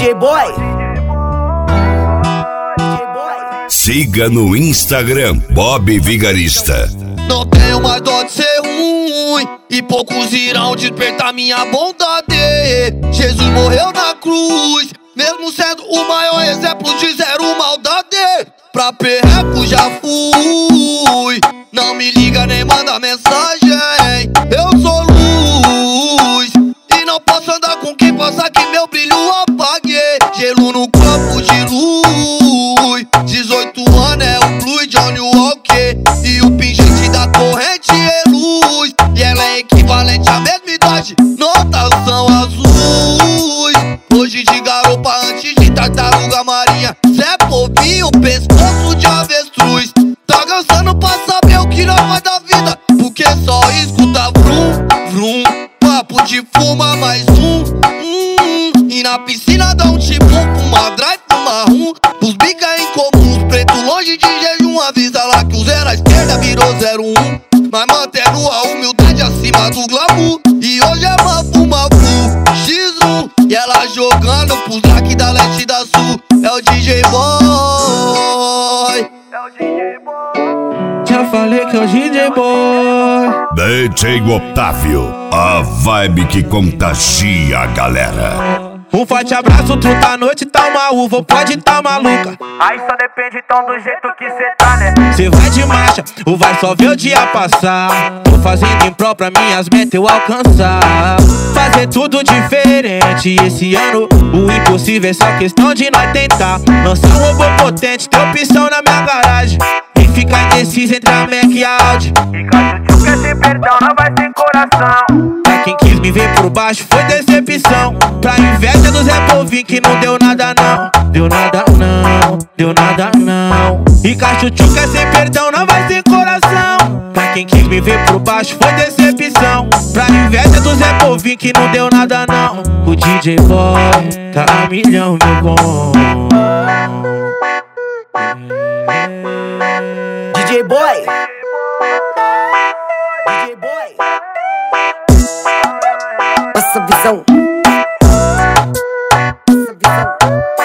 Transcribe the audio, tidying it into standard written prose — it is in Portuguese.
DJ Boy. Siga no Instagram Bob Vigarista. Não tenho mais dó de ser ruim, e poucos irão despertar minha bondade. Jesus morreu na cruz, mesmo sendo o maior exemplo de zero maldade. Pra perreco já fui, não me liga nem manda mensagem. Eu sou luz, e não posso andar com quem possa que meu brilho apague. Gelo no copo de luz, 18 anos é o Blue Johnny Walker, e o pingente da corrente é luz, e ela é equivalente à mesma idade, notas são azuis. Hoje de garopa antes de tartaruga marinha, Zé Povinho, pescoço de avestruz. Tá cansando pra saber o que nós faz da vida, porque só escuta vrum, vrum. Papo de fuma mais e na piscina dá um tipo, uma drive, uma rum. Os bica incomuns, preto longe de jejum. Avisa lá que o 0 à esquerda virou 01, mas mantendo a humildade acima do glamour. E hoje é mafu, X1, e ela jogando pros daqui da leste e da sul. É o DJ Boy, é o DJ Boy. Já falei que é o DJ Boy. DJ Otávio, a vibe que contagia a galera. Um forte abraço, truta, a noite tá uma uva, ou pode tá maluca. Aí só depende então do jeito que cê tá, né? Cê vai de marcha, ou vai só ver o dia passar. Tô fazendo em prol pra minhas metas eu alcançar. Fazer tudo diferente esse ano, o impossível é só questão de nós tentar. Lançar um robô potente, ter opção na minha garagem. Quem fica indeciso entre a Mac e a Audi. E caso tu quer ter perdão, não vai sem coração. Pra quem quis me ver por baixo foi decepção. Pra inveja do Zé Povinho que não deu nada não. Deu nada não, deu nada não. E Cachuchu quer sem perdão, não vai sem coração. Pra quem quis me ver por baixo foi decepção. Pra inveja do Zé Povinho que não deu nada não. O DJ Boy tá a milhão, meu bom. DJ Boy. DJ Boy. Essa visão. Essa visão.